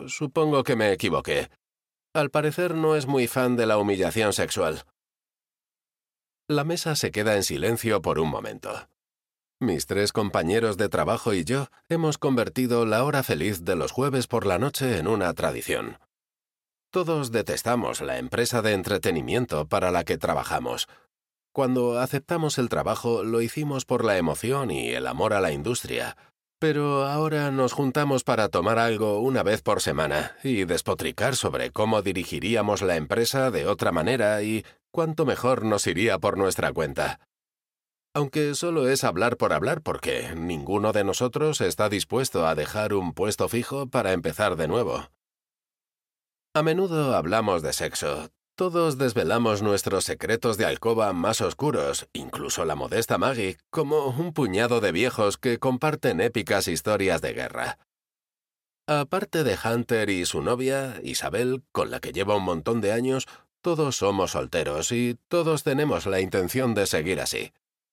pero supongo que me equivoqué. Al parecer no es muy fan de la humillación sexual. La mesa se queda en silencio por un momento. Mis 3 compañeros de trabajo y yo hemos convertido la hora feliz de los jueves por la noche en una tradición. Todos detestamos la empresa de entretenimiento para la que trabajamos. Cuando aceptamos el trabajo lo hicimos por la emoción y el amor a la industria. Pero ahora nos juntamos para tomar algo una vez por semana y despotricar sobre cómo dirigiríamos la empresa de otra manera y cuánto mejor nos iría por nuestra cuenta. Aunque solo es hablar por hablar porque ninguno de nosotros está dispuesto a dejar un puesto fijo para empezar de nuevo. A menudo hablamos de sexo. Todos desvelamos nuestros secretos de alcoba más oscuros, incluso la modesta Maggie, como un puñado de viejos que comparten épicas historias de guerra. Aparte de Hunter y su novia, Isabel, con la que lleva un montón de años, todos somos solteros y todos tenemos la intención de seguir así.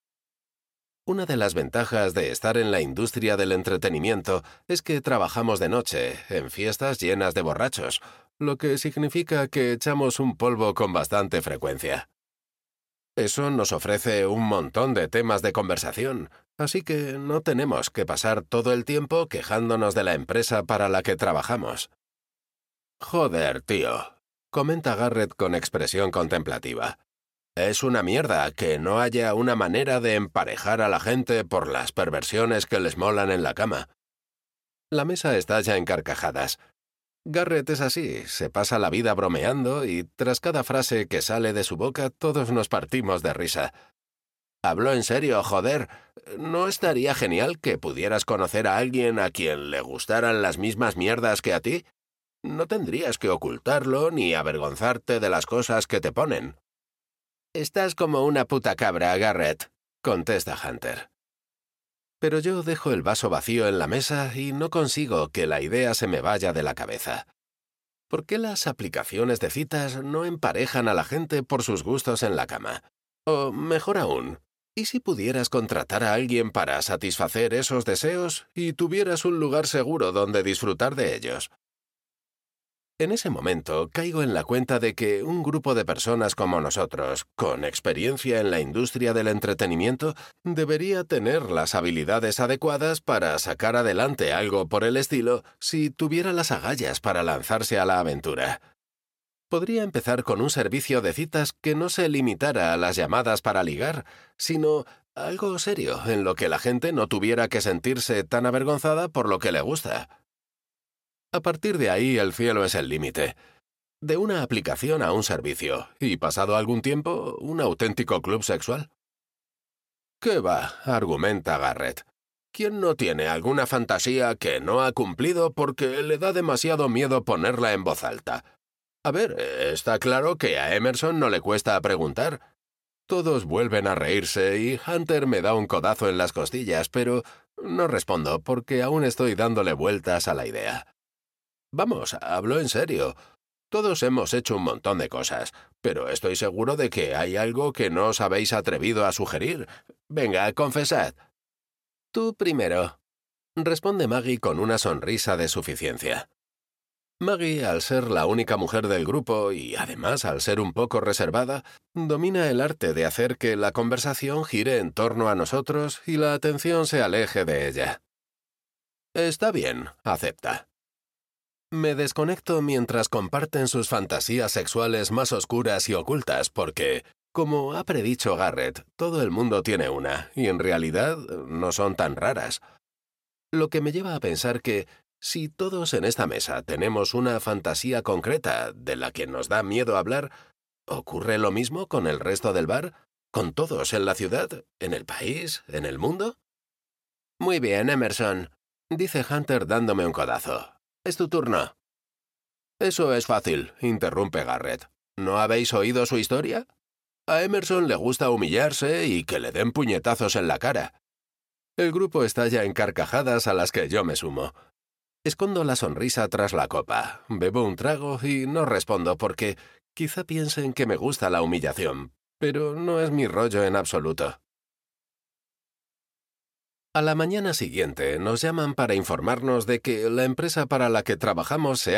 Una de las ventajas de estar en la industria del entretenimiento es que trabajamos de noche, en fiestas llenas de borrachos, lo que significa que echamos un polvo con bastante frecuencia. Eso nos ofrece un montón de temas de conversación, así que no tenemos que pasar todo el tiempo quejándonos de la empresa para la que trabajamos. «Joder, tío», comenta Garrett con expresión contemplativa. «Es una mierda que no haya una manera de emparejar a la gente por las perversiones que les molan en la cama». La mesa estalla en carcajadas. Garrett es así, se pasa la vida bromeando y tras cada frase que sale de su boca todos nos partimos de risa. «Hablo en serio, joder. ¿No estaría genial que pudieras conocer a alguien a quien le gustaran las mismas mierdas que a ti? No tendrías que ocultarlo ni avergonzarte de las cosas que te ponen». «Estás como una puta cabra, Garrett», contesta Hunter. Pero yo dejo el vaso vacío en la mesa y no consigo que la idea se me vaya de la cabeza. ¿Por qué las aplicaciones de citas no emparejan a la gente por sus gustos en la cama? O, mejor aún, ¿y si pudieras contratar a alguien para satisfacer esos deseos y tuvieras un lugar seguro donde disfrutar de ellos? En ese momento caigo en la cuenta de que un grupo de personas como nosotros, con experiencia en la industria del entretenimiento, debería tener las habilidades adecuadas para sacar adelante algo por el estilo si tuviera las agallas para lanzarse a la aventura. Podría empezar con un servicio de citas que no se limitara a las llamadas para ligar, sino algo serio en lo que la gente no tuviera que sentirse tan avergonzada por lo que le gusta. A partir de ahí el cielo es el límite. De una aplicación a un servicio, y pasado algún tiempo, un auténtico club sexual. «¿Qué va?», argumenta Garrett. «¿Quién no tiene alguna fantasía que no ha cumplido porque le da demasiado miedo ponerla en voz alta? A ver, está claro que a Emerson no le cuesta preguntar». Todos vuelven a reírse y Hunter me da un codazo en las costillas, pero no respondo porque aún estoy dándole vueltas a la idea. Vamos, hablo en serio. Todos hemos hecho un montón de cosas, pero estoy seguro de que hay algo que no os habéis atrevido a sugerir. Venga, confesad. «Tú primero», responde Maggie con una sonrisa de suficiencia. Maggie, al ser la única mujer del grupo y además al ser un poco reservada, domina el arte de hacer que la conversación gire en torno a nosotros y la atención se aleje de ella. «Está bien», acepta. Me desconecto mientras comparten sus fantasías sexuales más oscuras y ocultas porque, como ha predicho Garrett, todo el mundo tiene una, y en realidad no son tan raras. Lo que me lleva a pensar que, si todos en esta mesa tenemos una fantasía concreta de la que nos da miedo hablar, ¿ocurre lo mismo con el resto del bar? ¿Con todos en la ciudad? ¿En el país? ¿En el mundo? «Muy bien, Emerson», dice Hunter dándome un codazo. «Es tu turno». «Eso es fácil», interrumpe Garrett. ¿No habéis oído su historia? A Emerson le gusta humillarse y que le den puñetazos en la cara. El grupo estalla en carcajadas a las que yo me sumo. Escondo la sonrisa tras la copa, bebo un trago y no respondo porque quizá piensen que me gusta la humillación, pero no es mi rollo en absoluto. A la mañana siguiente nos llaman para informarnos de que la empresa para la que trabajamos se